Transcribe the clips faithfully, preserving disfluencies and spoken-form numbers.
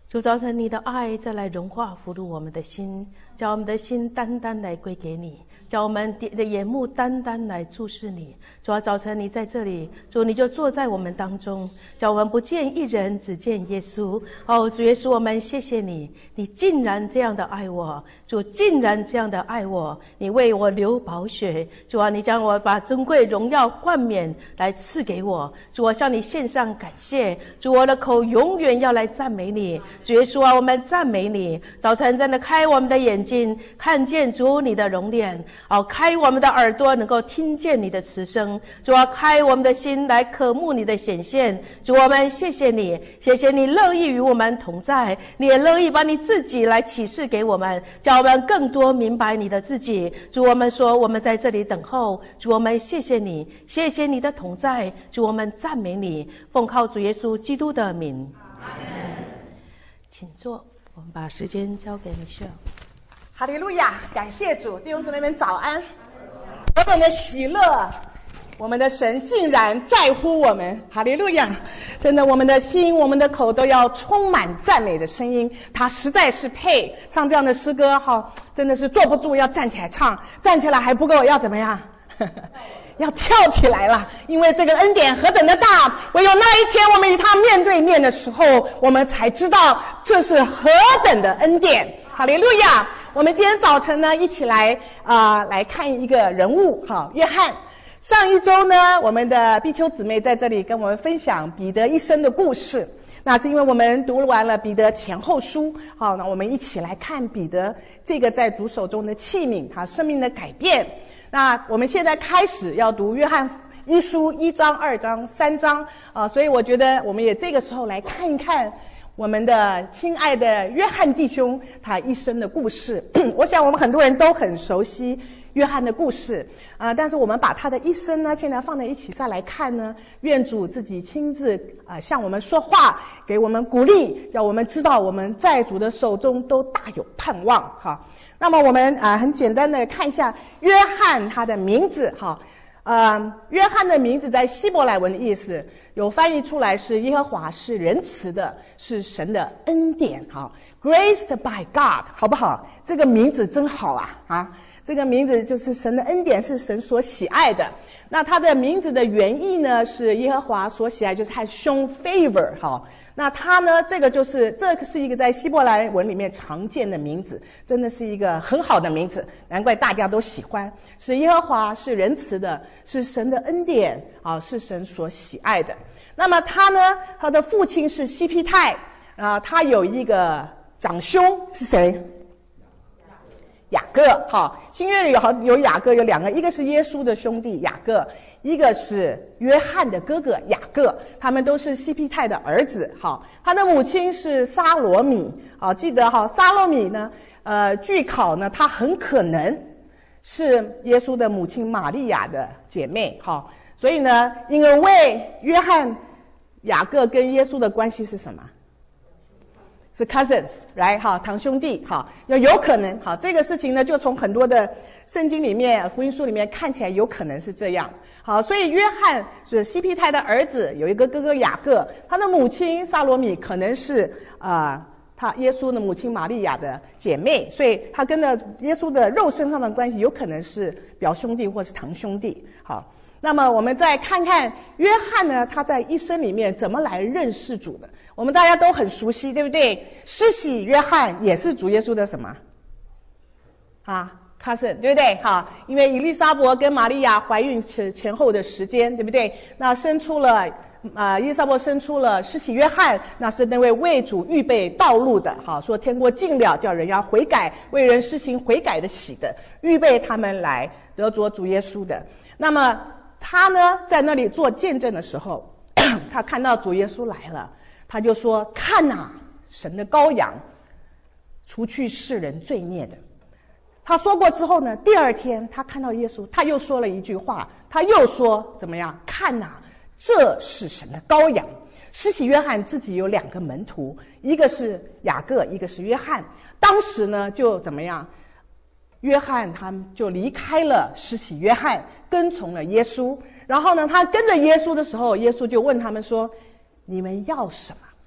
主，早晨你的爱再来融化俘虏我们的心，叫我们的心单单来归给你，叫我们的眼目单单来注视你。主啊，早晨你在这里，主你就坐在我们当中，叫我们不见一人，只见耶稣。哦，主耶稣，我们谢谢你，你竟然这样的爱我，主竟然这样的爱我，你为我流宝血。主啊，你将我把尊贵荣耀冠冕来赐给我。主，我向你献上感谢。主，我的口永远要来赞美你。主耶稣啊，我们赞美你。早晨真的开我们的眼睛，看见主你的容脸，哦，开我们的耳朵，能够听见你的慈声。主啊，开我们的心来渴慕你的显现。主，我们谢谢你，谢谢你乐意与我们同在，你也乐意把你自己来启示给我们，叫我们更多明白你的自己。主，我们说我们在这里等候。主，我们谢谢你，谢谢你的同在。主，我们赞美你，奉靠主耶稣基督的名。阿们。请坐，我们把时间交给米秀。 哈利路亚，感谢主，弟兄姊妹们早安。何等的喜乐，我们的神竟然在乎我们，哈利路亚！真的，我们的心我们的口都要充满赞美的声音，他实在是配唱这样的诗歌。好，真的是坐不住，要站起来唱，站起来还不够，要怎么样？要跳起来了，因为这个恩典何等的大，唯有那一天我们与他面对面的时候，我们才知道这是何等的恩典。哈利路亚！我们今天早晨呢，一起来啊、呃、来看一个人物，好，约翰。上一周呢，我们的碧秋姊妹在这里跟我们分享彼得一生的故事。那是因为我们读完了彼得前后书，好，那我们一起来看彼得这个在主手中的器皿，他生命的改变。那我们现在开始要读约翰一书一章、二章、三章啊，所以我觉得我们也这个时候来看一看我们的亲爱的约翰弟兄他一生的故事。我想我们很多人都很熟悉约翰的故事啊、呃，但是我们把他的一生呢，现在放在一起再来看呢，愿主自己亲自啊、呃、向我们说话，给我们鼓励，叫我们知道我们在主的手中都大有盼望哈。那么我们啊、呃、很简单的看一下约翰他的名字哈。呃，约翰的名字在希伯来文的意思有翻译出来是耶和华是仁慈的，是神的恩典哈 ，Graced by God， 好不好？这个名字真好啊啊！这个名字就是神的恩典，是神所喜爱的。那他的名字的原意呢是耶和华所喜爱，就是他 shown favor 哈。那他呢，这个就是这是一个在希伯来文里面常见的名字，真的是一个很好的名字，难怪大家都喜欢。是耶和华是仁慈的，是神的恩典啊，是神所喜爱的。那么他呢，他的父亲是西庇太啊，他有一个长兄是谁？雅各。好，新约里有好有雅各有两个，一个是耶稣的兄弟雅各，一个是约翰的哥哥雅各，他们都是西庇太的儿子。好，他的母亲是撒罗米。好，记得哈，撒罗米呢，呃，据考呢，她很可能是耶稣的母亲玛利亚的姐妹。好，所以呢，因为约翰、雅各跟耶稣的关系是什么？是 cousins， right？ 好，堂兄弟。好，有有可能。好，这个事情呢，就从很多的圣经里面、福音书里面看起来有可能是这样。好，所以约翰是西庇太的儿子，有一个哥哥雅各，他的母亲撒罗米可能是啊、呃，他耶稣的母亲玛利亚的姐妹，所以他跟着耶稣的肉身上的关系有可能是表兄弟或是堂兄弟。好，那么我们再看看约翰呢，他在一生里面怎么来认识主的。我们大家都很熟悉，对不对？施洗约翰也是主耶稣的什么啊 cousin， 对不对？好，因为以利沙伯跟玛利亚怀孕前前后的时间，对不对？那生出了啊、呃，以利沙伯生出了施洗约翰，那是那位为主预备道路的。好，说天国近了，叫人要悔改，为人施行悔改的喜的，预备他们来得着主耶稣的。那么他呢，在那里做见证的时候，他看到主耶稣来了。他就说：“看哪，神的羔羊，除去世人罪孽的。”他说过之后呢，第二天他看到耶稣，他又说了一句话，他又说怎么样？看哪，这是神的羔羊。施洗约翰自己有两个门徒，一个是雅各，一个是约翰。当时呢，就怎么样？约翰他们就离开了施洗约翰，跟从了耶稣。然后呢，他跟着耶稣的时候，耶稣就问他们说：“你们要什么？”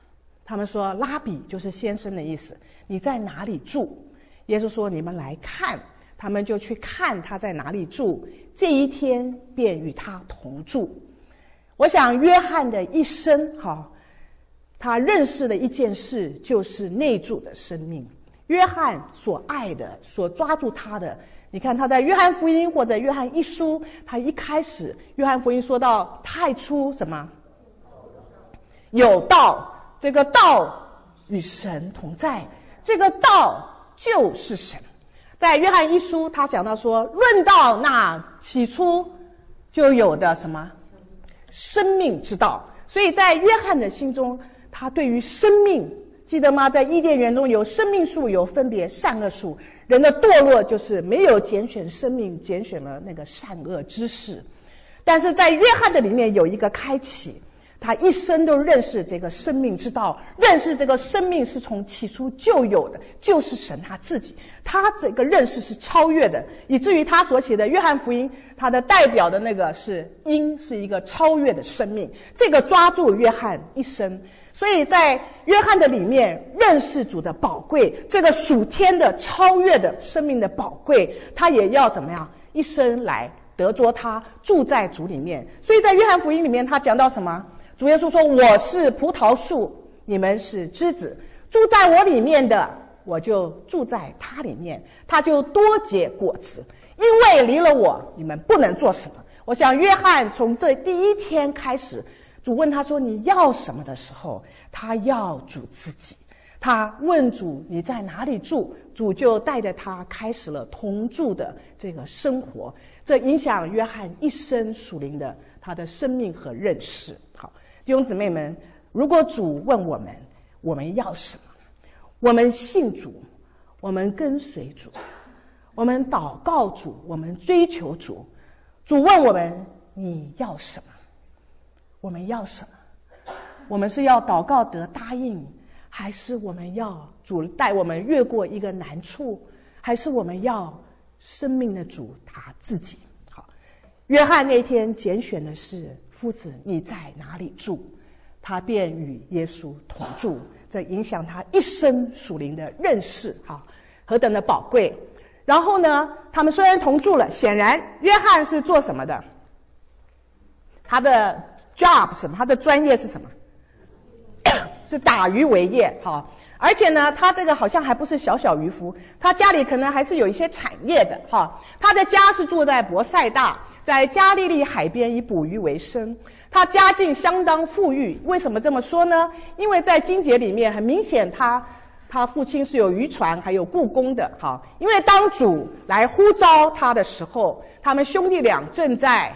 他们说拉比就是先生的意思，你在哪里住？耶稣说你们来看，他们就去看他在哪里住，这一天便与他同住。我想约翰的一生哈，他认识的一件事就是内住的生命。约翰所爱的，所抓住他的，你看他在约翰福音或者约翰一书，他一开始约翰福音说到太初什么有道，这个道与神同在，这个道就是神。在约翰一书他讲到说，论到那起初就有的什么生命之道，所以在约翰的心中，他对于生命，记得吗？在伊甸园中有生命树，有分别善恶树，人的堕落就是没有拣选生命，拣选了那个善恶之事。但是在约翰的里面有一个开启，他一生都认识这个生命之道，认识这个生命是从起初就有的，就是神他自己。他这个认识是超越的，以至于他所写的约翰福音，他的代表的那个是鹰，是一个超越的生命，这个抓住约翰一生。所以在约翰的里面认识主的宝贵，这个属天的超越的生命的宝贵，他也要怎么样一生来得着他，住在主里面。所以在约翰福音里面他讲到什么？主耶稣说，我是葡萄树，你们是枝子，住在我里面的，我就住在他里面，他就多结果子，因为离了我你们不能做什么。我想约翰从这第一天开始，主问他说你要什么的时候，他要主自己。他问主你在哪里住，主就带着他开始了同住的这个生活，这影响约翰一生属灵的他的生命和认识。好，弟兄姊妹们，如果主问我们我们要什么，我们信主，我们跟随主，我们祷告主，我们追求主，主问我们你要什么，我们要什么？我们是要祷告得答应，还是我们要主带我们越过一个难处，还是我们要生命的主他自己？好，约翰那天拣选的是夫子你在哪里住，他便与耶稣同住，这影响他一生属灵的认识，好，何等的宝贵。然后呢，他们虽然同住了，显然约翰是做什么的？他的 job 是什么？他的专业是什么？是打鱼为业，好，而且呢，他这个好像还不是小小渔夫，他家里可能还是有一些产业的，哈。他的家是住在伯赛大，在加利利海边以捕鱼为生，他家境相当富裕。为什么这么说呢？因为在经节里面很明显他他父亲是有渔船还有雇工的，好，因为当主来呼召他的时候，他们兄弟俩正在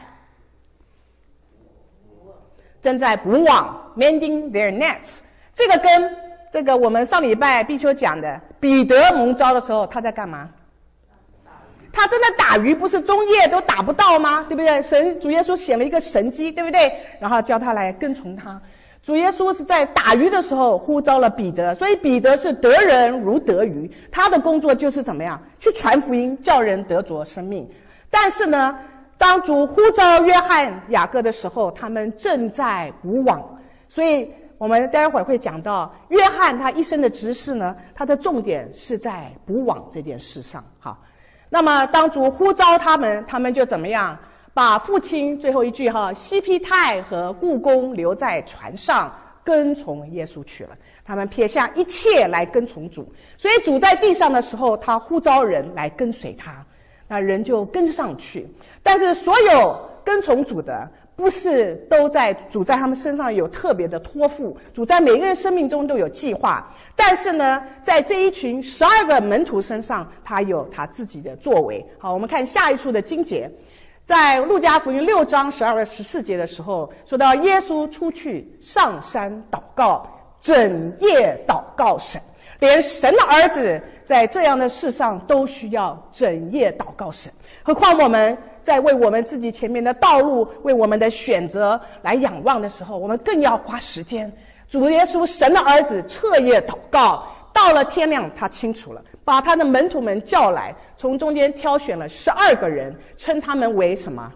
正在捕网 mending their nets。这个跟这个我们上礼拜必修讲的彼得蒙召的时候，他在干嘛？他真的打鱼，不是中夜都打不到吗？对不对？神主耶稣显了一个神迹，对不对？然后叫他来跟从他。主耶稣是在打鱼的时候呼召了彼得，所以彼得是得人如得鱼，他的工作就是怎么样去传福音，叫人得着生命。但是呢，当主呼召约翰、雅各的时候，他们正在捕网，所以我们待会儿会讲到约翰他一生的职事呢，他的重点是在捕网这件事上。好，那么当主呼召他们，他们就怎么样把父亲最后一句哈西庇太和雇工留在船上，跟从耶稣去了。他们撇下一切来跟从主，所以主在地上的时候，他呼召人来跟随他，那人就跟上去。但是所有跟从主的，不是都在主在他们身上有特别的托付，主在每个人生命中都有计划。但是呢，在这一群十二个门徒身上，他有他自己的作为。好，我们看下一处的经节，在路加福音六章十二到十四节的时候，说到耶稣出去上山祷告，整夜祷告神。连神的儿子在这样的事上都需要整夜祷告神，何况我们在为我们自己前面的道路，为我们的选择来仰望的时候，我们更要花时间。主耶稣神的儿子彻夜祷告，到了天亮他清楚了，把他的门徒们叫来，从中间挑选了十二个人，称他们为什么？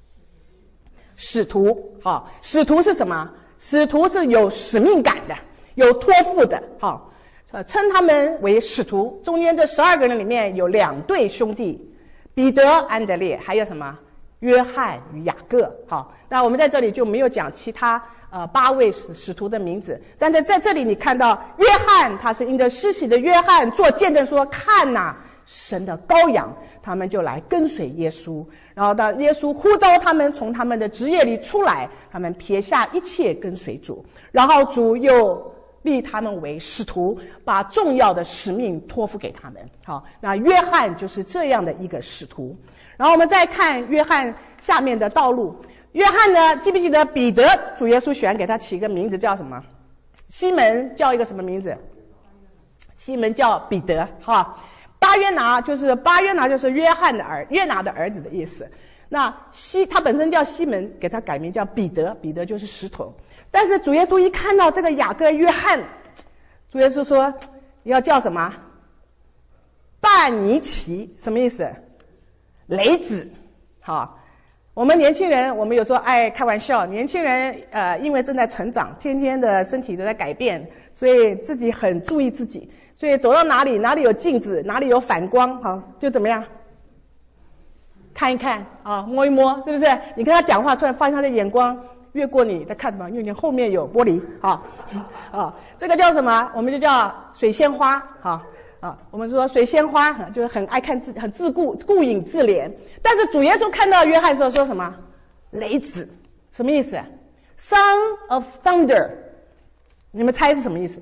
使徒。好，使徒是什么？使徒是有使命感的， 有托付的，好，呃，称他们为使徒。中间这十二个人里面有两对兄弟，彼得、安德烈，还有什么？约翰与雅各。好，那我们在这里就没有讲其他呃八位使徒的名字，但在在这里你看到约翰，他是因着施洗的约翰做见证说，看哪、啊，神的羔羊，他们就来跟随耶稣。然后当耶稣呼召他们从他们的职业里出来，他们撇下一切跟随主，然后主又立他们为使徒，把重要的使命托付给他们。好，那约翰就是这样的一个使徒。然后我们再看约翰下面的道路。约翰呢，记不记得彼得？主耶稣喜欢给他起一个名字叫什么？西门叫一个什么名字？西门叫彼得。哈，巴约拿就是巴约拿就是约翰的儿约拿的儿子的意思。那西他本身叫西门，给他改名叫彼得，彼得就是石头。但是主耶稣一看到这个雅各约翰，主耶稣说要叫什么？巴尼奇，什么意思？雷子。好，我们年轻人，我们有时候爱开玩笑，年轻人呃，因为正在成长，天天的身体都在改变，所以自己很注意自己，所以走到哪里，哪里有镜子，哪里有反光，好，就怎么样？看一看啊，摸一摸，是不是？你跟他讲话，突然发现他的眼光越过你在看什么？因为你后面有玻璃，啊啊，这个叫什么？我们就叫水仙花，哈。啊，我们说水仙花就是很爱看自很自顾顾影自怜，但是主耶稣看到约翰的时候说什么？雷子，什么意思 ？Son of thunder， 你们猜是什么意思？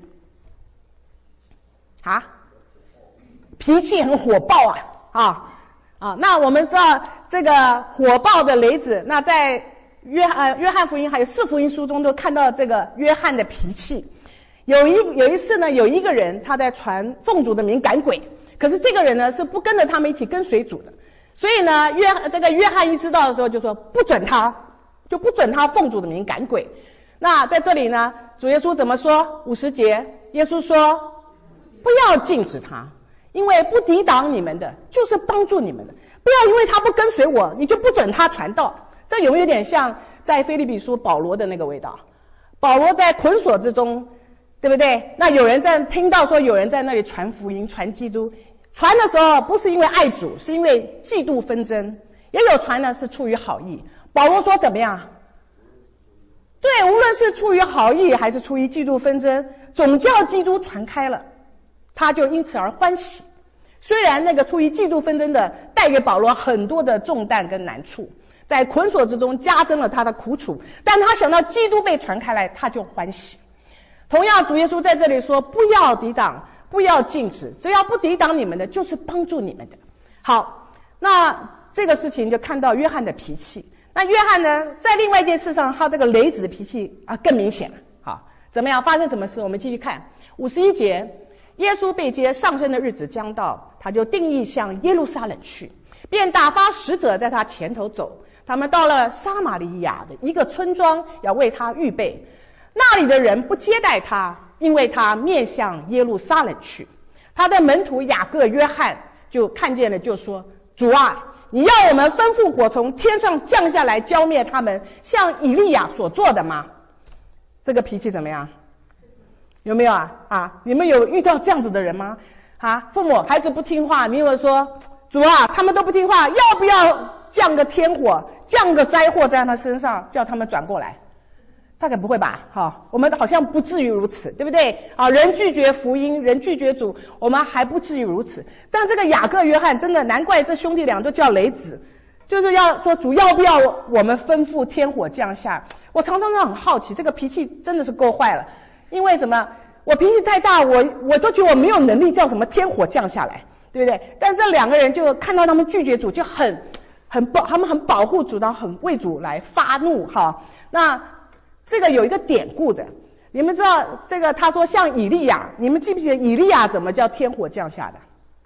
啊，脾气很火爆啊啊啊！那我们知道这个火爆的雷子，那在约呃约翰福音还有四福音书中都看到这个约翰的脾气。有一有一次呢，有一个人他在传奉主的名赶鬼，可是这个人呢是不跟着他们一起跟随主的，所以呢约这个约翰一知道的时候就说不准他，就不准他奉主的名赶鬼。那在这里呢，主耶稣怎么说？五十节，耶稣说不要禁止他，因为不抵挡你们的就是帮助你们的，不要因为他不跟随我，你就不准他传道。这有没有点像在腓立比书保罗的那个味道？保罗在捆锁之中，对不对？那有人在听到说有人在那里传福音、传基督，传的时候不是因为爱主，是因为嫉妒纷争，也有传呢是出于好意。保罗说怎么样？对，无论是出于好意还是出于嫉妒纷争，总叫基督传开了，他就因此而欢喜。虽然那个出于嫉妒纷争的带给保罗很多的重担跟难处，在捆锁之中加增了他的苦楚，但他想到基督被传开来，他就欢喜。同样，主耶稣在这里说不要抵挡，不要禁止，只要不抵挡你们的就是帮助你们的。好，那这个事情就看到约翰的脾气。那约翰呢，在另外一件事上，他这个雷子的脾气啊更明显了。好，怎么样？发生什么事？我们继续看五十一节。耶稣被接上升的日子将到，他就定义向耶路撒冷去，便打发使者在他前头走。他们到了撒玛利亚的一个村庄，要为他预备。那里的人不接待他，因为他面向耶路撒冷去。他的门徒雅各、约翰就看见了，就说：主啊，你要我们吩咐火从天上降下来浇灭他们，像以利亚所做的吗？这个脾气怎么样？有没有啊？啊，你们有遇到这样子的人吗？啊，父母孩子不听话，你有没有说：主啊，他们都不听话，要不要降个天火，降个灾祸在他身上，叫他们转过来？大概不会吧，哈，我们好像不至于如此，对不对？啊，人拒绝福音，人拒绝主，我们还不至于如此。但这个雅各、约翰真的难怪这兄弟俩都叫雷子，就是要说主要不要我们吩咐天火降下。我常常都很好奇，这个脾气真的是够坏了，因为什么？我脾气太大，我我都觉得我没有能力叫什么天火降下来，对不对？但这两个人就看到他们拒绝主，就很很保，他们很保护主，然后很为主来发怒，哈。那这个有一个典故的，你们知道这个他说像以利亚，你们记不记得以利亚怎么叫天火降下的？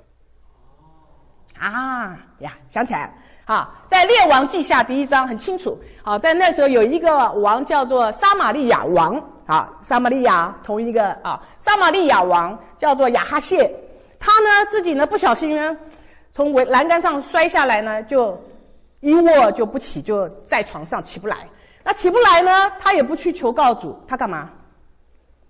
啊呀，想起来了。好，在列王记下第一章很清楚。好，在那时候有一个王叫做撒玛利亚王。好，撒玛利亚同一个啊，撒玛利亚王叫做亚哈谢。他呢自己呢不小心呢从栏杆上摔下来呢，就一卧就不起，就在床上起不来。那起不来呢，他也不去求告主，他干嘛？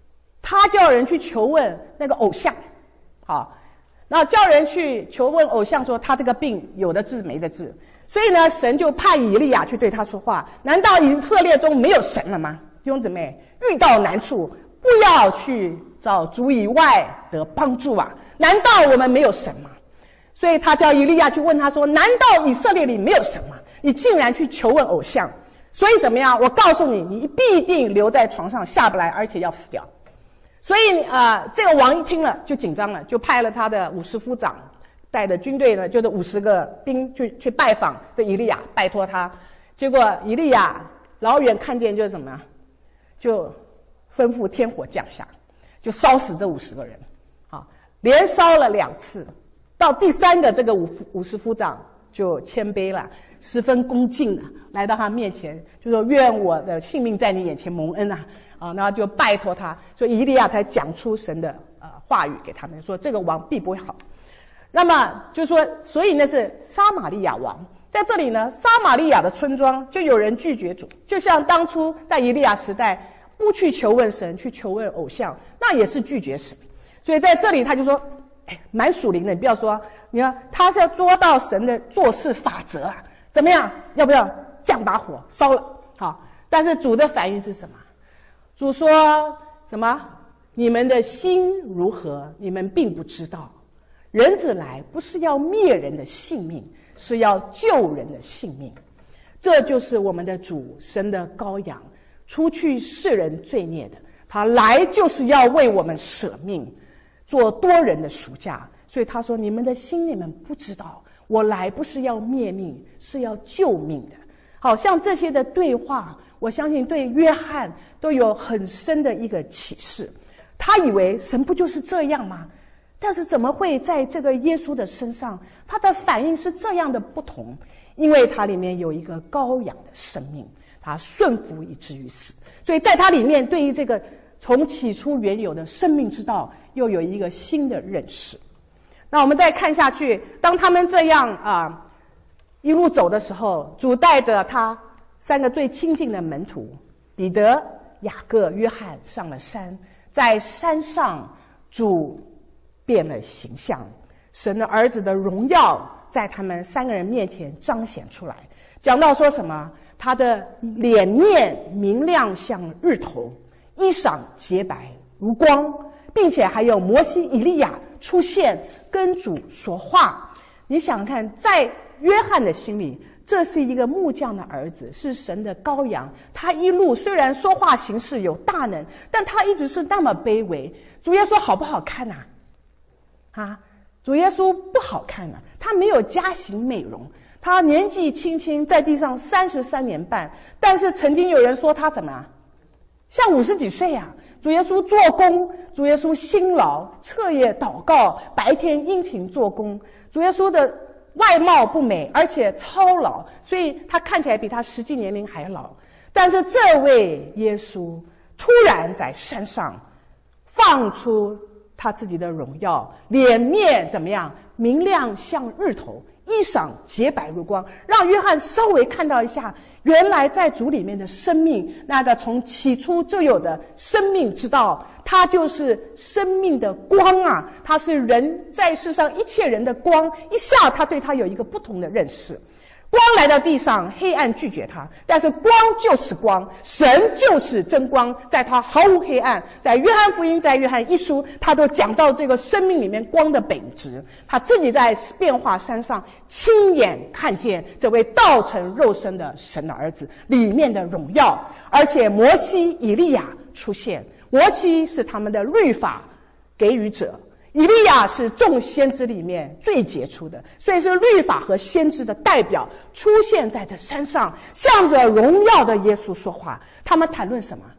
他叫人去求问那个偶像，好，然后叫人去求问偶像说他这个病有的治没的治。所以呢，神就派以利亚去对他说话。难道以色列中没有神了吗？弟兄姊妹，遇到难处不要去找主以外的帮助啊！难道我们没有神吗？所以他叫以利亚去问他说，难道以色列里没有神吗？你竟然去求问偶像，所以怎么样？我告诉你，你必定留在床上下不来，而且要死掉。所以啊、呃，这个王一听了就紧张了，就派了他的五十夫长带着军队呢，就是五十个兵去去拜访这以利亚，拜托他。结果以利亚老远看见就是什么，就吩咐天火降下，就烧死这五十个人，啊，连烧了两次。到第三个，这个五五十夫长就谦卑了，十分恭敬的来到他面前，就说：“愿我的性命在你眼前蒙恩啊！”啊，然后就拜托他，所以以利亚才讲出神的呃话语给他们，说这个王必不会好。那么就说，所以那是撒玛利亚王在这里呢，撒玛利亚的村庄就有人拒绝主，就像当初在以利亚时代不去求问神，去求问偶像，那也是拒绝神。所以在这里他就说，哎，蛮属灵的，你不要说，你看他是要捉到神的做事法则啊，怎么样？要不要降把火烧了？好，但是主的反应是什么？主说什么？你们的心如何？你们并不知道。人子来不是要灭人的性命，是要救人的性命。这就是我们的主，神的羔羊，除去世人罪孽的。他来就是要为我们舍命，做多人的赎价。所以他说，你们的心你们不知道，我来不是要灭命，是要救命的。好像这些的对话，我相信对约翰都有很深的一个启示。他以为神不就是这样吗？但是怎么会在这个耶稣的身上，他的反应是这样的不同？因为他里面有一个羔羊的生命，他顺服以至于死，所以在他里面对于这个从起初原有的生命之道又有一个新的认识。那我们再看下去，当他们这样啊一路走的时候，主带着他三个最亲近的门徒彼得、雅各、约翰上了山，在山上主变了形象，神的儿子的荣耀在他们三个人面前彰显出来。讲到说什么？他的脸面明亮像日头，衣裳洁白如光，并且还有摩西、以利亚出现跟主说话。你想想看，在约翰的心里，这是一个木匠的儿子，是神的羔羊。他一路虽然说话行事有大能，但他一直是那么卑微。主耶稣好不好看啊？啊，主耶稣不好看啊，他没有加型美容，他年纪轻轻在地上三十三年半，但是曾经有人说他怎么啊，像五十几岁啊。主耶稣做工，主耶稣辛劳，彻夜祷告，白天殷勤做工。主耶稣的外貌不美，而且操劳，所以他看起来比他实际年龄还老。但是这位耶稣突然在山上放出他自己的荣耀，脸面怎么样？明亮像日头，衣裳洁白如光，让约翰稍微看到一下，原来在主里面的生命，那个从起初就有的生命之道，它就是生命的光啊！它是人在世上一切人的光。一下他对他有一个不同的认识。光来到地上，黑暗拒绝他，但是光就是光，神就是真光，在他毫无黑暗。在约翰福音，在约翰一书，他都讲到这个生命里面光的本质。他自己在变化山上亲眼看见这位道成肉身的神的儿子里面的荣耀，而且摩西、以利亚出现。摩西是他们的律法给予者，以利亚是众先知里面最杰出的，所以是律法和先知的代表出现在这山上，向着荣耀的耶稣说话。他们谈论什么？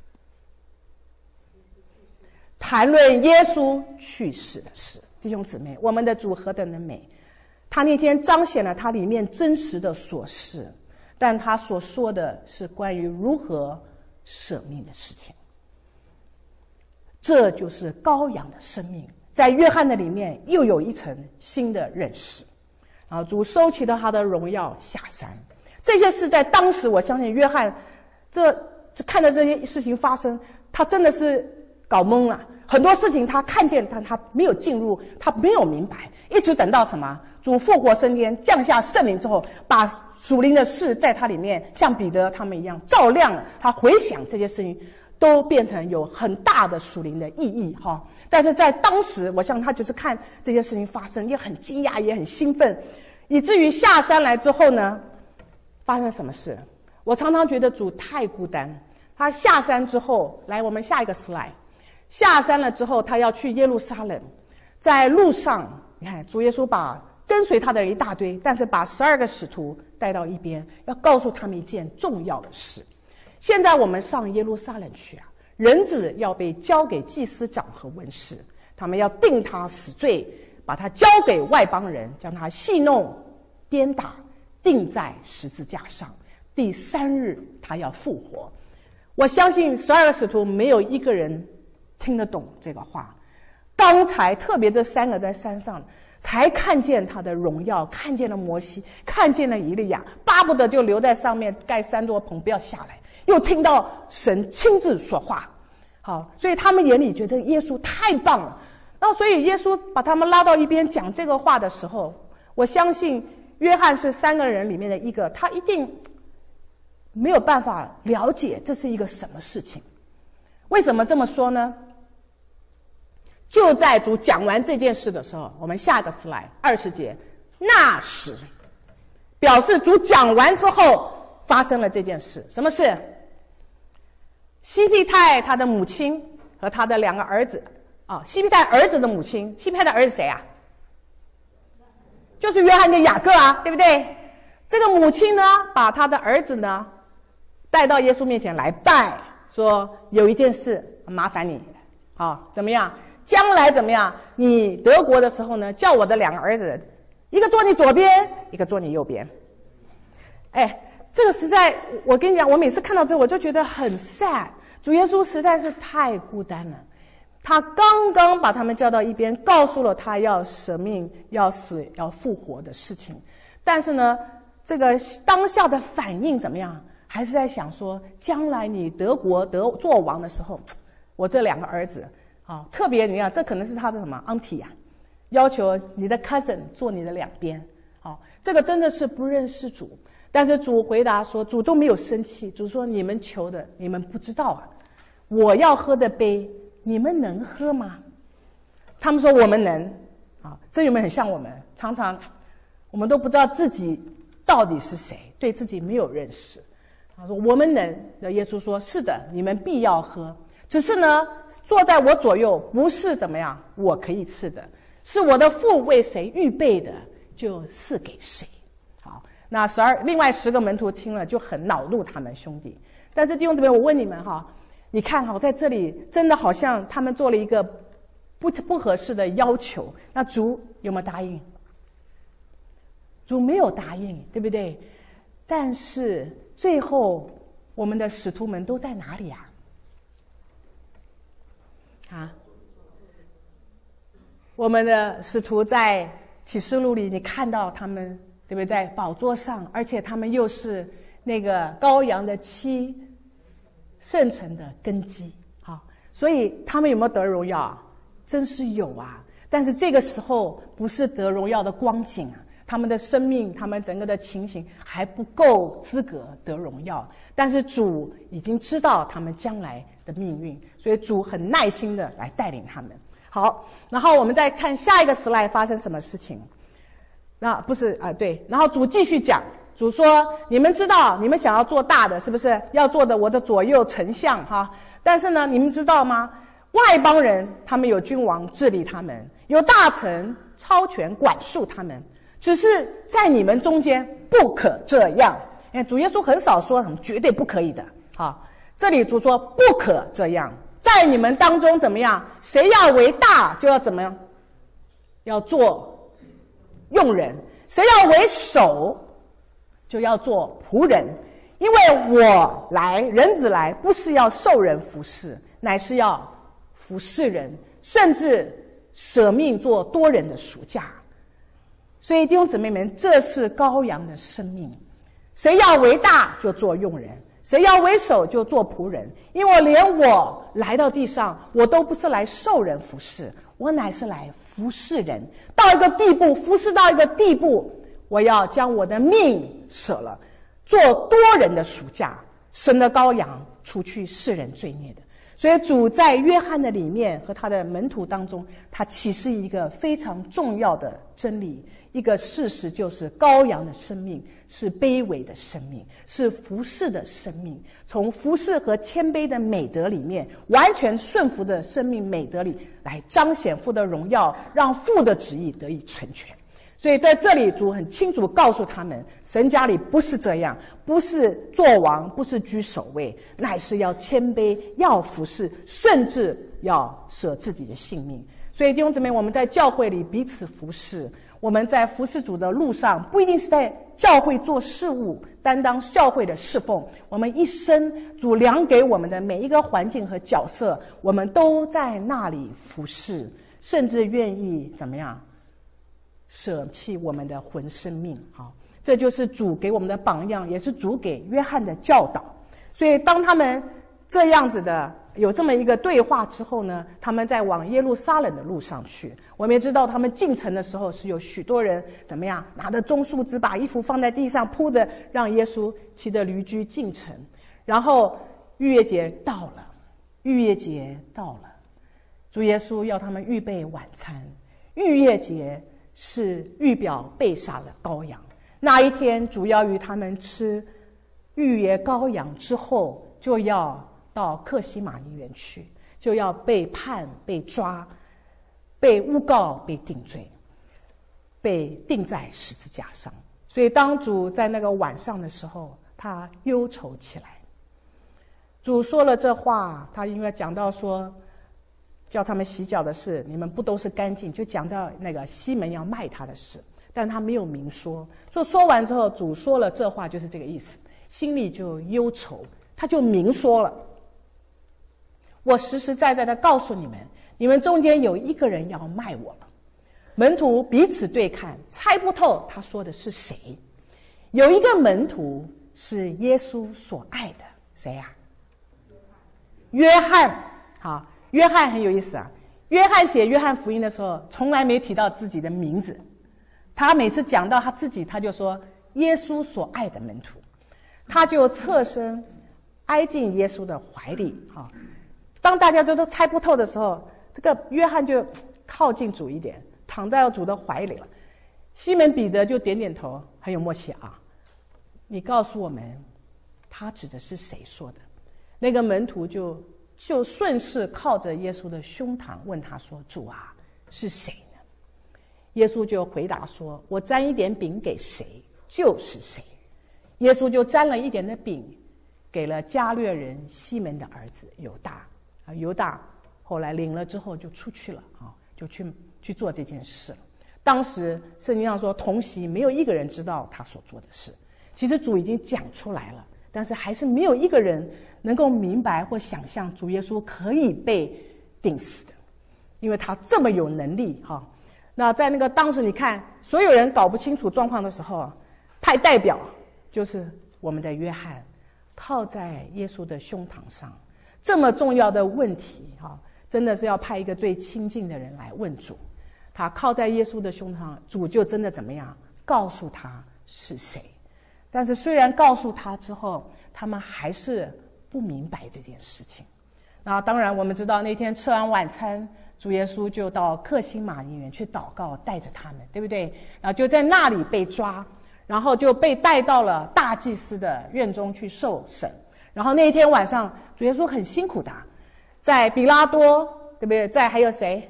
谈论耶稣去世的事。弟兄姊妹，我们的主何等的美！他那天彰显了他里面真实的所事，但他所说的是关于如何舍命的事情。这就是羔羊的生命。在约翰的里面又有一层新的认识，然后主收起了他的荣耀下山。这些事在当时，我相信约翰这这看着这些事情发生，他真的是搞懵了，很多事情他看见，但他没有进入，他没有明白，一直等到什么？主复活升天，降下圣灵之后，把属灵的事在他里面，像彼得他们一样照亮了。他回想这些事情，都变成有很大的属灵的意义哈。但是在当时，我想他就是看这些事情发生，也很惊讶，也很兴奋，以至于下山来之后呢，发生什么事？我常常觉得主太孤单。他下山之后，来我们下一个 slide。下山了之后，他要去耶路撒冷，在路上，你看主耶稣把跟随他的人一大堆，但是把十二个使徒带到一边，要告诉他们一件重要的事。现在我们上耶路撒冷去啊，人子要被交给祭司长和文士，他们要定他死罪，把他交给外邦人，将他戏弄、鞭打，钉在十字架上。第三日他要复活。我相信十二个使徒没有一个人听得懂这个话。刚才特别这三个在山上才看见他的荣耀，看见了摩西，看见了以利亚，巴不得就留在上面盖三座棚不要下来，又听到神亲自说话。好，所以他们眼里觉得耶稣太棒了。那所以耶稣把他们拉到一边讲这个话的时候，我相信约翰是三个人里面的一个，他一定没有办法了解这是一个什么事情。为什么这么说呢？就在主讲完这件事的时候，我们下个 slide 二十节，那时表示主讲完之后发生了这件事。什么事？西庇太他的母亲和他的两个儿子啊，西庇太儿子的母亲，西庇太的儿子谁啊？就是约翰跟雅各啊，对不对？这个母亲呢，把他的儿子呢带到耶稣面前来拜，说有一件事麻烦你，好，怎么样？将来怎么样？你得国的时候呢，叫我的两个儿子，一个坐你左边，一个坐你右边。哎，这个实在，我跟你讲，我每次看到这我就觉得很 sad。主耶稣实在是太孤单了。他刚刚把他们叫到一边，告诉了他要舍命、要死、要复活的事情，但是呢，这个当下的反应怎么样？还是在想说，将来你得国得做王的时候，我这两个儿子。好，特别你看，这可能是他的什么 auntie 啊，要求你的 cousin 坐你的两边。好，这个真的是不认识主。但是主回答说，主都没有生气，主说你们求的你们不知道啊，我要喝的杯你们能喝吗？他们说我们能。啊，这有没有很像我们常常我们都不知道自己到底是谁，对自己没有认识。他说我们能，耶稣说是的，你们必要喝。只是呢，坐在我左右不是怎么样我可以赐的，是我的父为谁预备的，就赐给谁。好，那十二另外十个门徒听了就很恼怒他们兄弟。但是弟兄姊妹，我问你们哈，你看哈，在这里真的好像他们做了一个不不合适的要求，那主有没有答应？主没有答应，对不对？但是最后我们的使徒们都在哪里啊？啊，我们的使徒在启示录里，你看到他们对不对，在宝座上，而且他们又是那个羔羊的七圣城的根基。好，所以他们有没有得荣耀？真是有啊！但是这个时候不是得荣耀的光景啊，他们的生命，他们整个的情形还不够资格得荣耀。但是主已经知道他们将来的命运，所以主很耐心的来带领他们。好，然后我们再看下一个 slide 发生什么事情。那不是啊、呃，对，然后主继续讲，主说你们知道你们想要做大的，是不是要做的我的左右丞相哈？但是呢，你们知道吗？外邦人他们有君王治理他们，有大臣超权管束他们，只是在你们中间不可这样。哎，主耶稣很少说什么绝对不可以的。好，这里主说不可这样，在你们当中怎么样？谁要为大就要怎么样？要做用人。谁要为首就要做仆人。因为我来，人子来，不是要受人服侍，乃是要服侍人，甚至舍命做多人的赎价。所以弟兄姊妹们，这是羔羊的生命。谁要为大就做用人， 谁要为首就做仆人，因为连我来到地上，我都不是来受人服侍，我乃是来服侍人。到一个地步，服侍到一个地步，我要将我的命舍了，做多人的赎价，神的羔羊，除去世人罪孽的。所以主在约翰的里面和他的门徒当中，他启示一个非常重要的真理，一个事实，就是羔羊的生命是卑微的生命，是服侍的生命，从服侍和谦卑的美德里面，完全顺服的生命美德里来彰显父的荣耀，让父的旨意得以成全。所以在这里主很清楚告诉他们，神家里不是这样，不是做王，不是居首位，乃是要谦卑，要服侍，甚至要舍自己的性命。所以弟兄姊妹，我们在教会里彼此服侍，我们在服侍主的路上，不一定是在教会做事务，担当教会的侍奉，我们一生主量给我们的每一个环境和角色，我们都在那里服侍，甚至愿意怎么样舍弃我们的魂生命。好，这就是主给我们的榜样，也是主给约翰的教导。所以当他们这样子的有这么一个对话之后呢，他们在往耶路撒冷的路上去。我们也知道他们进城的时候是有许多人怎么样拿着棕树枝，把衣服放在地上铺的，让耶稣骑着驴驹进城。然后逾越节到了，逾越节到了，主耶稣要他们预备晚餐。逾越节是预表被杀的羔羊，那一天主要与他们吃逾越羔羊之后，就要到客西马尼园去，就要被判、被抓、被诬告、被定罪，被钉在十字架上。所以当主在那个晚上的时候，他忧愁起来。主说了这话，他因为讲到说叫他们洗脚的事，你们不都是干净，就讲到那个西门要卖他的事，但他没有明说。所以说完之后，主说了这话就是这个意思，心里就忧愁，他就明说了，我实实在在的告诉你们，你们中间有一个人要卖我了。门徒彼此对看，猜不透他说的是谁。有一个门徒是耶稣所爱的，谁呀、啊？约翰。好，约翰很有意思啊。约翰写约翰福音的时候，从来没提到自己的名字，他每次讲到他自己，他就说耶稣所爱的门徒，他就侧身挨进耶稣的怀里。好，当大家都都猜不透的时候，这个约翰就靠近主一点，躺在主的怀里了。西门彼得就点点头，很有默契啊。你告诉我们，他指的是谁说的？那个门徒就就顺势靠着耶稣的胸膛问他说：“主啊，是谁呢？”耶稣就回答说：“我沾一点饼给谁，就是谁。”耶稣就沾了一点的饼，给了加略人西门的儿子犹大。啊，犹大后来领了之后就出去了啊，就去去做这件事了。当时圣经上说，同席没有一个人知道他所做的事。其实主已经讲出来了，但是还是没有一个人能够明白或想象主耶稣可以被钉死的，因为他这么有能力哈。那在那个当时，你看所有人搞不清楚状况的时候，派代表就是我们的约翰，靠在耶稣的胸膛上。这么重要的问题哈，真的是要派一个最亲近的人来问主。他靠在耶稣的胸膛，主就真的怎么样告诉他是谁。但是虽然告诉他之后，他们还是不明白这件事情。那当然我们知道那天吃完晚餐，主耶稣就到客西马尼园去祷告，带着他们，对不对？然后就在那里被抓，然后就被带到了大祭司的院中去受审。然后那天晚上主耶稣很辛苦的，在比拉多，对不对？在还有谁？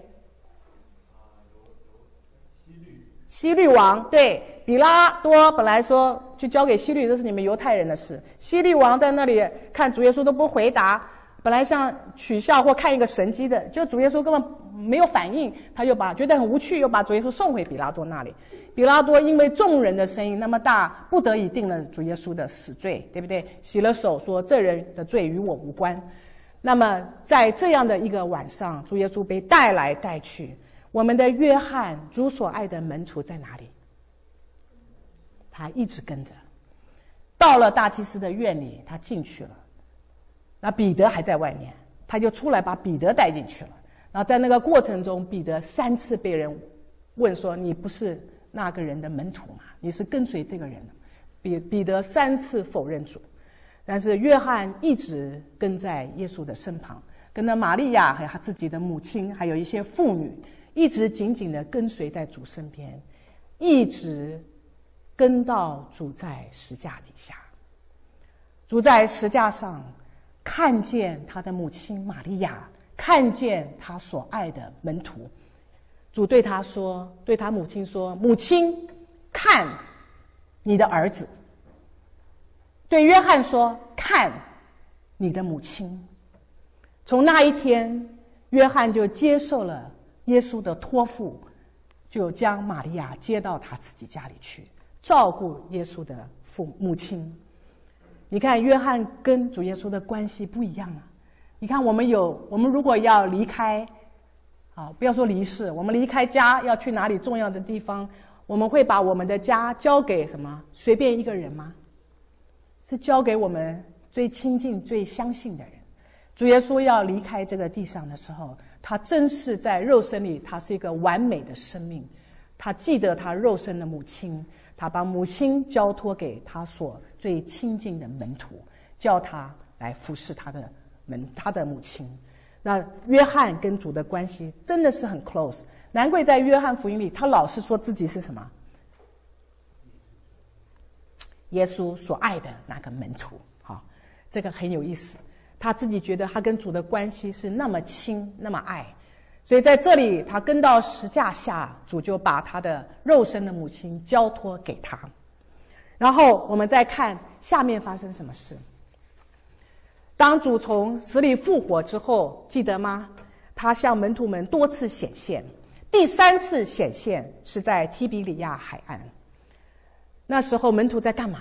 希律王，对，比拉多本来说去交给希律，这是你们犹太人的事。希律王在那里看主耶稣都不回答，本来想取笑或看一个神迹的，就主耶稣根本没有反应，他就把觉得很无趣，又把主耶稣送回比拉多那里。比拉多因为众人的声音那么大，不得已定了主耶稣的死罪，对不对？洗了手说这人的罪与我无关。那么在这样的一个晚上，主耶稣被带来带去。我们的约翰，主所爱的门徒在哪里？他一直跟着。 到了大祭司的院里，他进去了，那彼得还在外面，他就出来把彼得带进去了。然后在那个过程中，彼得三次被人问说：“你不是那个人的门徒吗？你是跟随这个人的？”彼彼得三次否认主，但是约翰一直跟在耶稣的身旁，跟着玛利亚还有他自己的母亲，还有一些妇女，一直紧紧的跟随在主身边，一直跟到主在十架底下。主在十架上看见他的母亲玛利亚，看见他所爱的门徒，主对他说，对他母亲说：“母亲，看你的儿子。”对约翰说：“看你的母亲。”从那一天，约翰就接受了耶稣的托付，就将玛利亚接到他自己家里去，照顾耶稣的父母亲。你看，约翰跟主耶稣的关系不一样啊！你看，我们有，我们如果要离开，啊，不要说离世，我们离开家要去哪里重要的地方，我们会把我们的家交给什么？随便一个人吗？是交给我们最亲近、最相信的人。主耶稣要离开这个地上的时候，他真是在肉身里，他是一个完美的生命。他记得他肉身的母亲，他把母亲交托给他所最亲近的门徒，叫他来服侍他的门，他的母亲。那约翰跟主的关系真的是很 close， 难怪在约翰福音里，他老是说自己是什么？耶稣所爱的那个门徒。好，这个很有意思。他自己觉得他跟主的关系是那么亲，那么爱，所以在这里他跟到十架下，主就把他的肉身的母亲交托给他。然后我们再看下面发生什么事。当主从死里复活之后，记得吗？他向门徒们多次显现，第三次显现是在提比里亚海岸。那时候门徒在干嘛？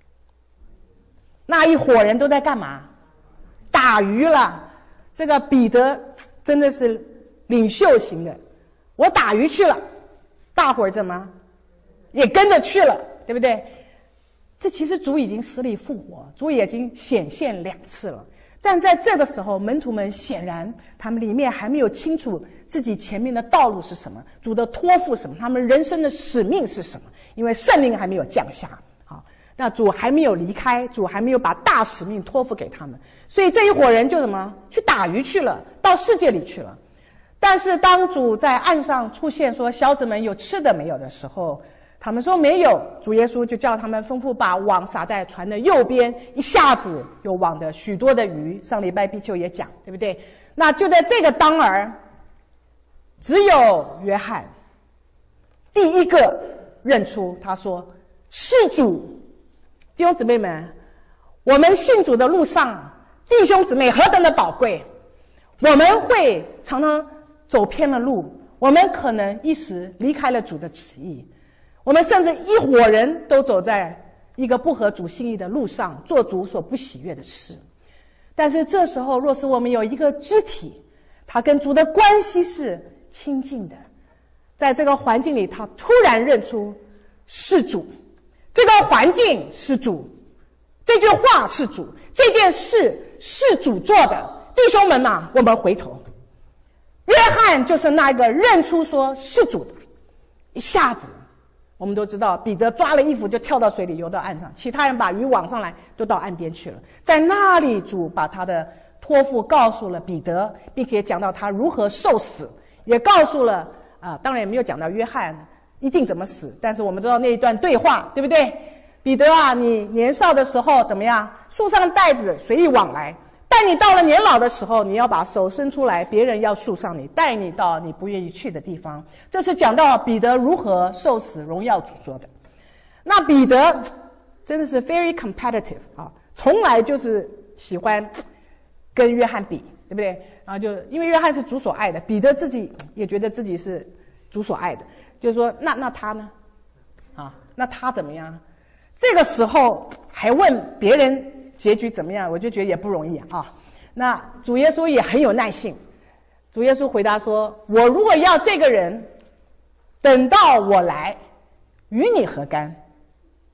那一伙人都在干嘛？打鱼了。这个彼得真的是领袖型的，我打鱼去了，大伙儿怎么也跟着去了，对不对？这其实主已经死里复活，主已经显现两次了。但在这个时候，门徒们显然他们里面还没有清楚自己前面的道路是什么，主的托付什么，他们人生的使命是什么，因为圣灵还没有降下。好，那主还没有离开，主还没有把大使命托付给他们，所以这一伙人就什么去打鱼去了，到世界里去了。但是当主在岸上出现说小子们有吃的没有的时候，他们说没有，主耶稣就叫他们吩咐把网撒在船的右边，一下子有网的许多的鱼。上礼拜必秋也讲，对不对？那就在这个当儿，只有约翰第一个认出，他说是主。弟兄姊妹们，我们信主的路上，弟兄姊妹何等的宝贵，我们会常常走偏了路，我们可能一时离开了主的旨意，我们甚至一伙人都走在一个不合主心意的路上，做主所不喜悦的事。但是这时候，若是我们有一个肢体，他跟主的关系是亲近的，在这个环境里，他突然认出是主，这个环境是主，这句话是主，这件事是主做的。弟兄们啊，我们回头，约翰就是那个认出说是主的，一下子我们都知道，彼得抓了衣服就跳到水里游到岸上，其他人把鱼网上来就到岸边去了。在那里，主把他的托付告诉了彼得，并且讲到他如何受死，也告诉了啊、呃，当然也没有讲到约翰一定怎么死，但是我们知道那一段对话，对不对？彼得啊，你年少的时候怎么样？束上带子，随意往来。但你到了年老的时候，你要把手伸出来，别人要束上你，带你到你不愿意去的地方。这是讲到彼得如何受死，荣耀主说的。那彼得真的是 very competitive 啊，从来就是喜欢跟约翰比，对不对？然后就因为约翰是主所爱的，彼得自己也觉得自己是主所爱的，就是说那那他呢？啊，那他怎么样？这个时候还问别人结局怎么样，我就觉得也不容易啊。那主耶稣也很有耐性，主耶稣回答说，我如果要这个人，等到我来，与你何干？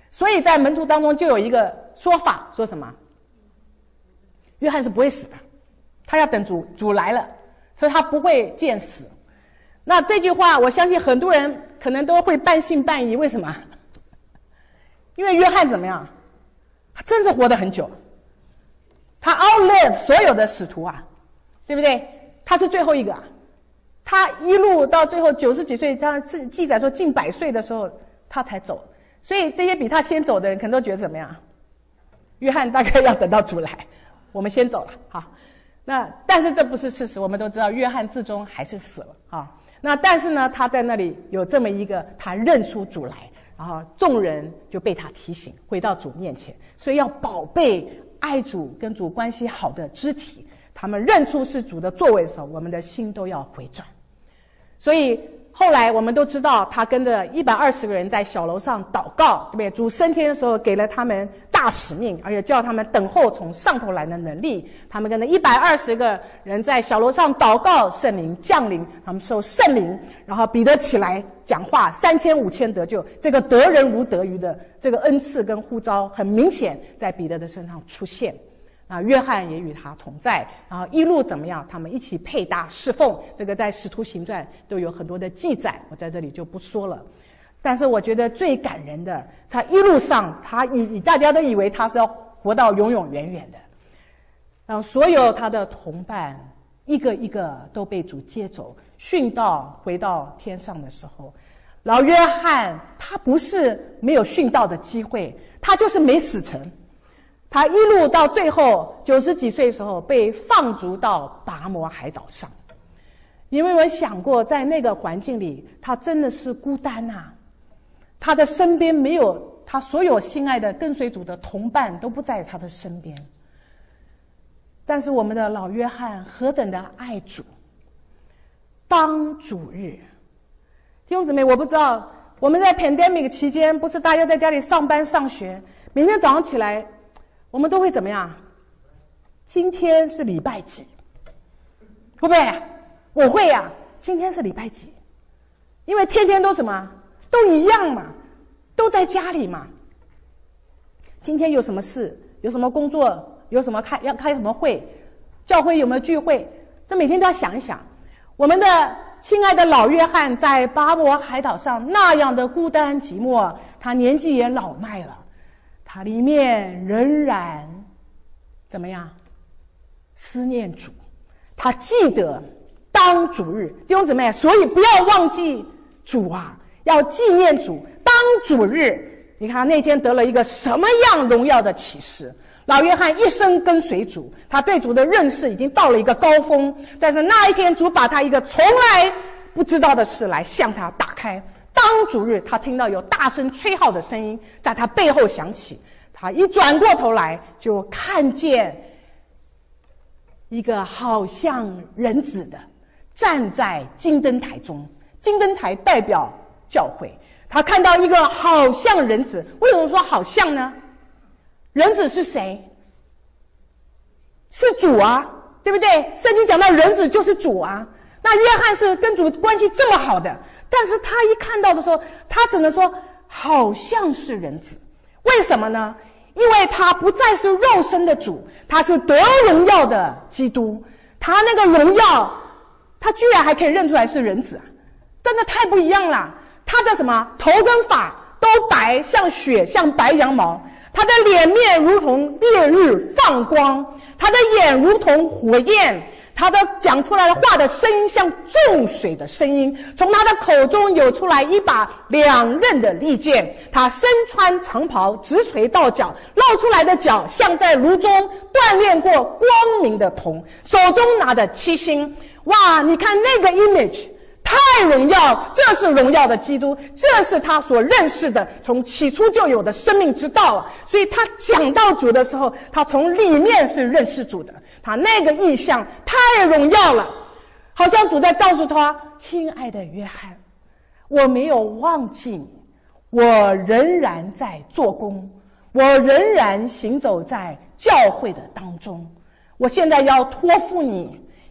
所以在门徒当中就有一个说法，说什么？约翰是不会死的，他要等主主来了，所以他不会见死。那这句话我相信很多人可能都会半信半疑，为什么？因为约翰怎么样？他真是活得很久，他 outlive 所有的使徒啊，对不对？他是最后一个啊，他一路到最后九十几岁，这样记载说近百岁的时候他才走。所以这些比他先走的人可能都觉得怎么样？约翰大概要等到主来，我们先走了。好，那但是这不是事实，我们都知道约翰最终还是死了啊。那但是呢，他在那里有这么一个，他认出主来，然后众人就被他提醒回到主面前。所以要宝贝爱主跟主关系好的肢体，他们认出是主的作为的时候，我们的心都要回转。所以后来我们都知道，他跟着一百二十个人在小楼上祷告，对不对？主升天的时候给了他们大使命，而且叫他们等候从上头来的能力。他们跟着一百二十个人在小楼上祷告，圣灵降临，他们受圣灵，然后彼得起来讲话，三千五千得救。这个得人如得鱼的这个恩赐跟呼召，很明显在彼得的身上出现。啊，约翰也与他同在，然后一路怎么样？他们一起配搭侍奉，这个在《使徒行传》都有很多的记载，我在这里就不说了。但是我觉得最感人的，他一路上，他以大家都以为他是要活到永永远远的，然后所有他的同伴一个一个都被主接走，殉道回到天上的时候，老约翰他不是没有殉道的机会，他就是没死成。他一路到最后九十几岁的时候被放逐到拔摩海岛上。你们有没有想过，在那个环境里，他真的是孤单啊？他的身边没有他所有心爱的跟随主的同伴都不在他的身边。但是我们的老约翰何等的爱主，当主日，弟兄姊妹，我不知道我们在 pandemic 期间，不是大家在家里上班上学，每天早上起来我们都会怎么样？今天是礼拜几？会不会？我会呀、啊。今天是礼拜几？因为天天都什么？都一样嘛，都在家里嘛。今天有什么事？有什么工作？有什么开要开什么会？教会有没有聚会？这每天都要想一想。我们的亲爱的老约翰在拔摩海岛上那样的孤单寂寞，他年纪也老迈了。他里面仍然怎么样？思念主，他记得当主日，弟兄姊妹，所以不要忘记主啊，要纪念主。当主日，你看那天得了一个什么样荣耀的启示？老约翰一生跟随主，他对主的认识已经到了一个高峰，但是那一天主把他一个从来不知道的事来向他打开。当主日，他听到有大声吹号的声音在他背后响起，他一转过头来就看见一个好像人子的站在金灯台中，金灯台代表教会，他看到一个好像人子。为什么说好像呢？人子是谁？是主啊，对不对？圣经讲到人子就是主啊。那约翰是跟主关系这么好的，但是他一看到的时候，他只能说好像是人子。为什么呢？因为他不再是肉身的主，他是得荣耀的基督。他那个荣耀，他居然还可以认出来是人子啊，真的太不一样了。他的什么头跟发都白，像雪，像白羊毛。他的脸面如同烈日放光，他的眼如同火焰，他的讲出来的话的声音像重水的声音，从他的口中有出来一把两刃的利剑。他身穿长袍，直垂到脚，露出来的脚像在炉中锻炼过光明的铜，手中拿着七星。哇，你看那个 image太荣耀，这是荣耀的基督，这是他所认识的从起初就有的生命之道啊！所以他讲到主的时候，他从里面是认识主的，他那个意象太荣耀了，好像主在告诉他：亲爱的约翰，我没有忘记你，我仍然在做工，我仍然行走在教会的当中，我现在要托付你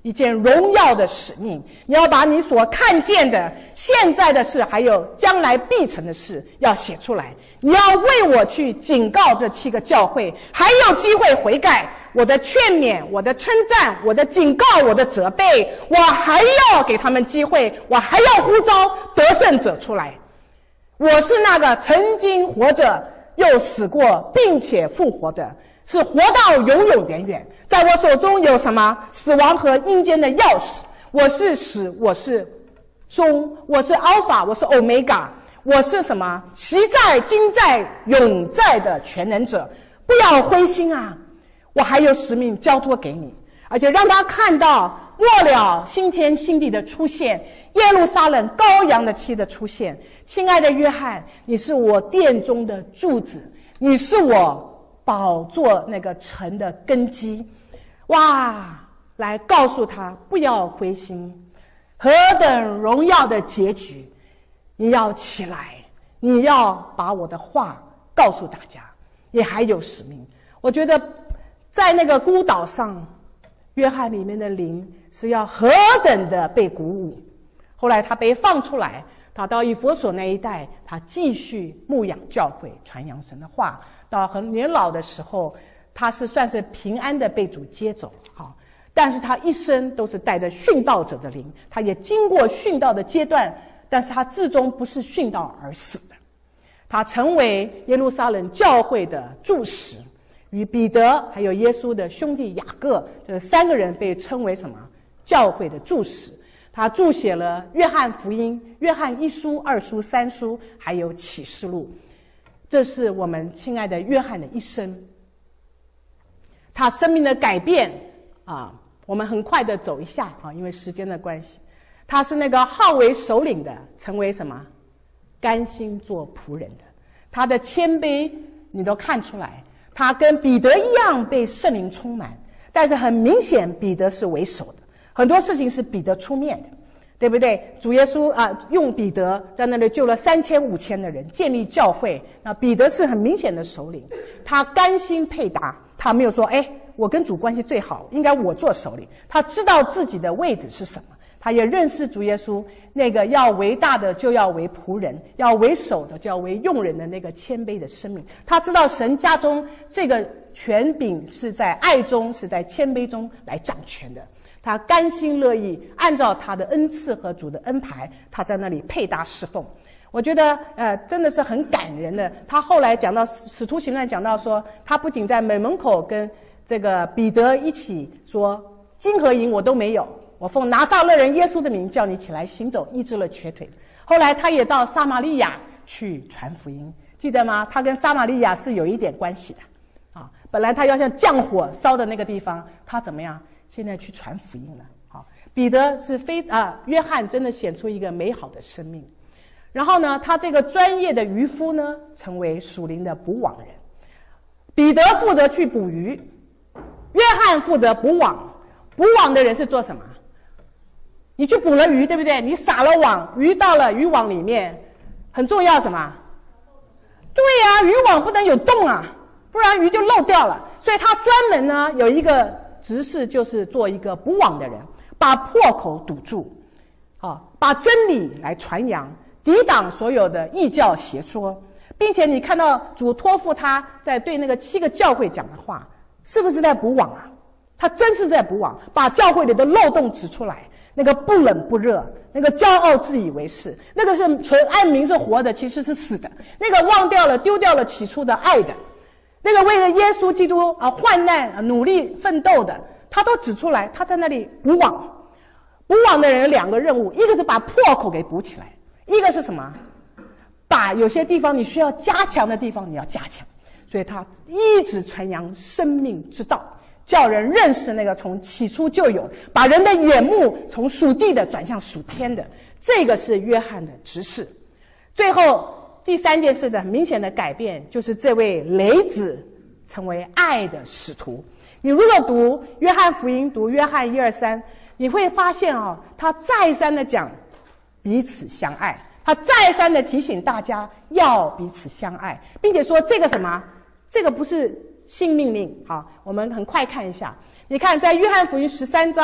一件荣耀的使命，你要把你所看见的现在的事还有将来必成的事要写出来，你要为我去警告这七个教会，还有机会悔改，我的劝勉，我的称赞，我的警告，我的责备，我还要给他们机会，我还要呼召得胜者出来。我是那个曾经活着又死过并且复活的，是活到永永远远，在我手中有什么？死亡和阴间的钥匙。我是始，我是终，我是 Alpha， 我是 Omega， 我是什么？昔在、今在、永在的全能者。不要灰心啊，我还有使命交托给你，而且让他看到末了新天新地的出现，耶路撒冷羔羊的妻的出现。亲爱的约翰，你是我殿中的柱子，你是我宝座那个城的根基。哇，来告诉他不要灰心，何等荣耀的结局，你要起来，你要把我的话告诉大家，你还有使命。我觉得在那个孤岛上，约翰里面的灵是要何等的被鼓舞。后来他被放出来，他到以弗所那一带，他继续牧养教会，传扬神的话。到很年老的时候，他是算是平安的被主接走，好，但是他一生都是带着殉道者的灵，他也经过殉道的阶段，但是他至终不是殉道而死的。他成为耶路撒冷教会的柱石，与彼得还有耶稣的兄弟雅各这三个人被称为什么？教会的柱石。他注写了约翰福音、约翰一书、二书、三书，还有启示录。这是我们亲爱的约翰的一生，他生命的改变啊，我们很快的走一下啊，因为时间的关系。他是那个好为首领的，成为什么？甘心做仆人的。他的谦卑你都看出来，他跟彼得一样被圣灵充满，但是很明显彼得是为首的，很多事情是彼得出面的，对不对？主耶稣啊，用彼得在那里救了三千五千的人，建立教会。那彼得是很明显的首领，他甘心配搭，他没有说，哎，我跟主关系最好，应该我做首领。他知道自己的位置是什么，他也认识主耶稣那个要为大的就要为仆人，要为首的就要为用人的那个谦卑的生命。他知道神家中这个权柄是在爱中，是在谦卑中来掌权的。他甘心乐意按照他的恩赐和主的恩牌，他在那里配搭侍奉。我觉得呃真的是很感人的。他后来讲到使徒行传，讲到说他不仅在门门口跟这个彼得一起说，金和银我都没有，我奉拿撒勒人耶稣的名叫你起来行走，医治了瘸腿。后来他也到撒玛利亚去传福音，记得吗？他跟撒玛利亚是有一点关系的啊。本来他要像降火烧的那个地方，他怎么样？现在去传福音了。好，彼得是非啊，约翰真的显出一个美好的生命。然后呢，他这个专业的渔夫呢，成为属灵的捕网人。彼得负责去捕鱼，约翰负责捕网。捕网的人是做什么？你去捕了鱼，对不对？你撒了网，鱼到了渔网里面，很重要什么？对呀、啊，渔网不能有洞啊，不然鱼就漏掉了。所以他专门呢有一个职事，就是做一个捕网的人，把破口堵住，啊，把真理来传扬，抵挡所有的异教邪说，并且你看到主托付他在对那个七个教会讲的话，是不是在捕网啊？他真是在捕网，把教会里的漏洞指出来。那个不冷不热，那个骄傲自以为是，那个是纯按名是活的，其实是死的，那个忘掉了丢掉了起初的爱的，那个为了耶稣基督啊患难啊努力奋斗的，他都指出来。他在那里捕网，捕网的人有两个任务，一个是把破口给补起来，一个是什么？把有些地方你需要加强的地方你要加强。所以他一直传扬生命之道，叫人认识那个从起初就有，把人的眼目从属地的转向属天的。这个是约翰的职事。最后第三件事的明显的改变，就是这位雷子成为爱的使徒。你如果读约翰福音，读约翰一二三，你会发现哦，他再三的讲彼此相爱，他再三的提醒大家要彼此相爱，并且说这个什么，这个不是新命令。好，我们很快看一下。你看在约翰福音十三章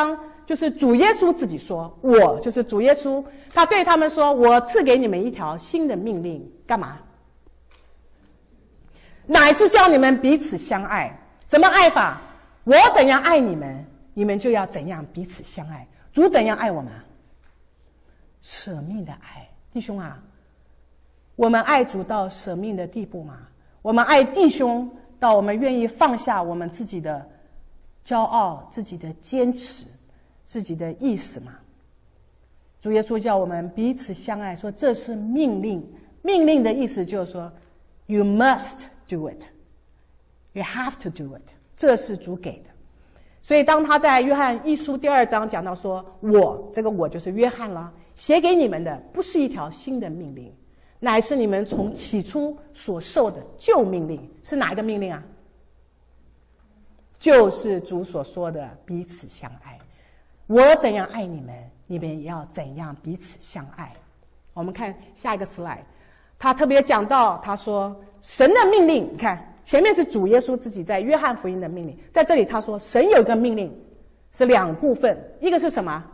就是主耶稣自己说，我就是主耶稣，他对他们说，我赐给你们一条新的命令，干嘛？乃是叫你们彼此相爱。怎么爱法？我怎样爱你们，你们就要怎样彼此相爱。主怎样爱我们？舍命的爱。弟兄啊，我们爱主到舍命的地步吗？我们爱弟兄到我们愿意放下我们自己的骄傲、自己的坚持、自己的意思吗？主耶稣叫我们彼此相爱，说这是命令。命令的意思就是说 You must do it. You have to do it. 这是主给的。所以当他在约翰一书第二章讲到说，我这个我就是约翰了，写给你们的不是一条新的命令，乃是你们从起初所受的旧命令。是哪一个命令啊？就是主所说的彼此相爱。我怎样爱你们，你们也要怎样彼此相爱。我们看下一个 slide， 他特别讲到，他说神的命令，你看前面是主耶稣自己在约翰福音的命令，在这里他说神有一个命令是两部分，一个是什么？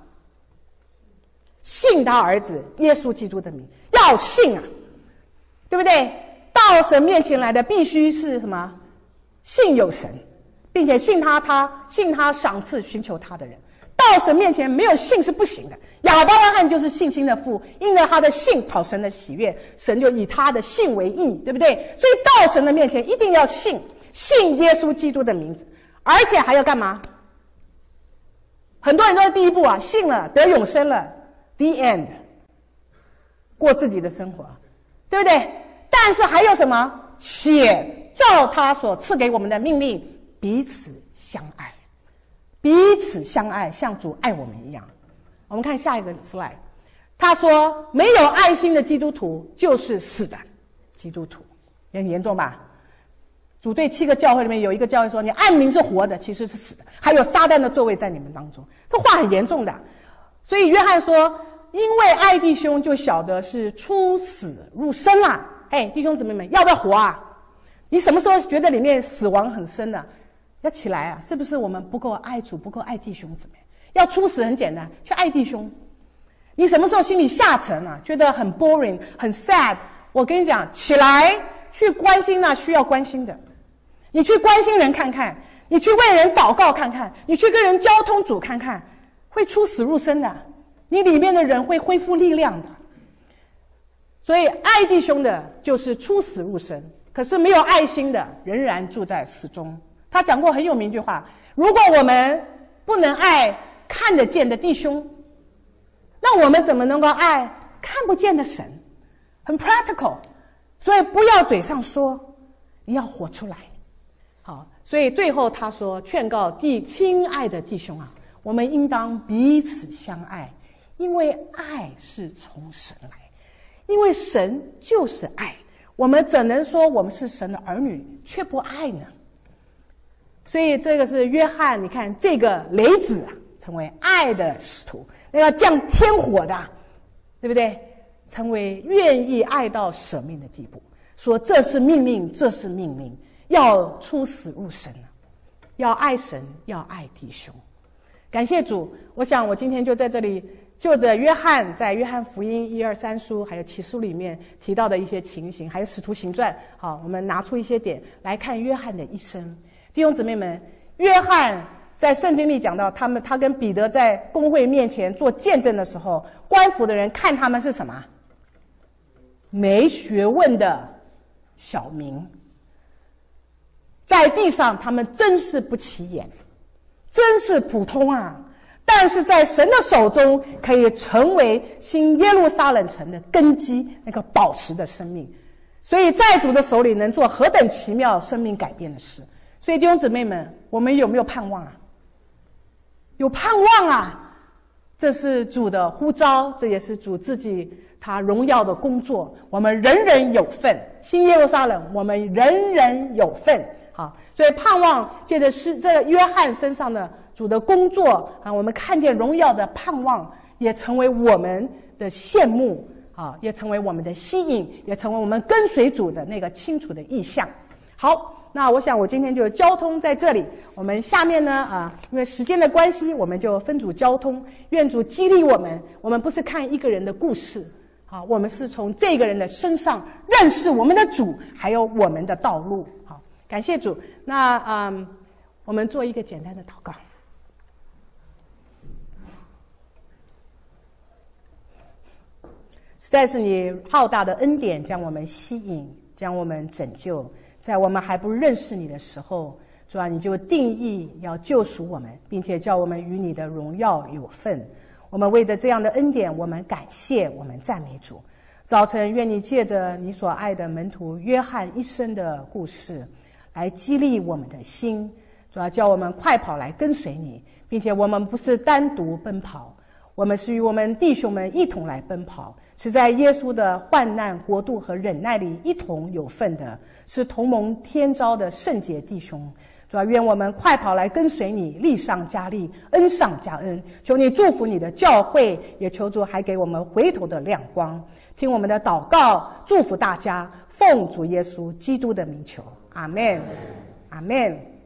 信他儿子耶稣基督的名，要信啊，对不对？到神面前来的必须是什么？信有神，并且信他他信他赏赐寻求他的人。到神面前没有信是不行的。亚伯拉罕就是信心的父，因着他的信讨神的喜悦，神就以他的信为义，对不对？所以到神的面前一定要信，信耶稣基督的名字，而且还要干嘛？很多人都是第一步啊，信了得永生了 ，the end， 过自己的生活，对不对？但是还有什么？且照他所赐给我们的命令，彼此相爱。彼此相爱，像主爱我们一样。我们看下一个 slide， 他说没有爱心的基督徒就是死的基督徒，也很严重吧？主对七个教会里面有一个教会说，你暗明是活的，其实是死的，还有撒旦的座位在你们当中，这话很严重的。所以约翰说，因为爱弟兄就晓得是出死入生啦。哎，弟兄姊妹们，要不要活啊？你什么时候觉得里面死亡很深呢？要起来啊！是不是我们不够爱主，不够爱弟兄姊妹？要出死很简单，去爱弟兄。你什么时候心里下沉啊？觉得很 boring 很 sad， 我跟你讲，起来去关心那需要关心的，你去关心人看看，你去为人祷告看看，你去跟人交通主看看，会出死入生的，你里面的人会恢复力量的。所以爱弟兄的就是出死入生，可是没有爱心的仍然住在死中。他讲过很有名一句话，如果我们不能爱看得见的弟兄，那我们怎么能够爱看不见的神？很 practical。 所以不要嘴上说，你要活出来。好，所以最后他说，劝告弟亲爱的弟兄啊，我们应当彼此相爱，因为爱是从神来，因为神就是爱，我们怎能说我们是神的儿女却不爱呢？所以这个是约翰，你看这个雷子啊，成为爱的使徒，那个降天火的，对不对？成为愿意爱到舍命的地步，说这是命令，这是命令，要出死入生，要爱神，要爱弟兄。感谢主，我想我今天就在这里就着约翰在约翰福音一二三书还有启书里面提到的一些情形，还有使徒行传，好，我们拿出一些点来看约翰的一生。弟兄姊妹们，约翰在圣经里讲到，他们他跟彼得在公会面前做见证的时候，官府的人看他们是什么？没学问的小民，在地上他们真是不起眼，真是普通啊！但是在神的手中，可以成为新耶路撒冷城的根基，那个宝石的生命。所以在主的手里能做何等奇妙生命改变的事。所以弟兄姊妹们，我们有没有盼望啊？有盼望啊！这是主的呼召，这也是主自己他荣耀的工作，我们人人有份。新耶路撒冷，我们人人有份。好，所以盼望借着是这个约翰身上的主的工作啊，我们看见荣耀的盼望，也成为我们的羡慕啊，也成为我们的吸引，也成为我们跟随主的那个清楚的意向。好。 那我想我今天就交通在这里，我们下面呢啊，因为时间的关系，我们就分组交通。愿主激励我们，我们不是看一个人的故事，好，我们是从这个人的身上认识我们的主，还有我们的道路。好，感谢主。那嗯，我们做一个简单的祷告。实在是你浩大的恩典将我们吸引，将我们拯救。在我们还不认识你的时候，主啊，你就定义要救赎我们，并且叫我们与你的荣耀有份。我们为着这样的恩典，我们感谢，我们赞美主。早晨，愿你借着你所爱的门徒约翰一生的故事，来激励我们的心，主要叫我们快跑来跟随你，并且我们不是单独奔跑，我们是与我们弟兄们一同来奔跑，是在耶稣的患难国度和忍耐里一同有份的，是同盟天召的圣洁弟兄。主要愿我们快跑来跟随你，力上加力，恩上加恩。求你祝福你的教会，也求主还给我们回头的亮光。听我们的祷告，祝福大家，奉主耶稣基督的名求，阿们，阿们。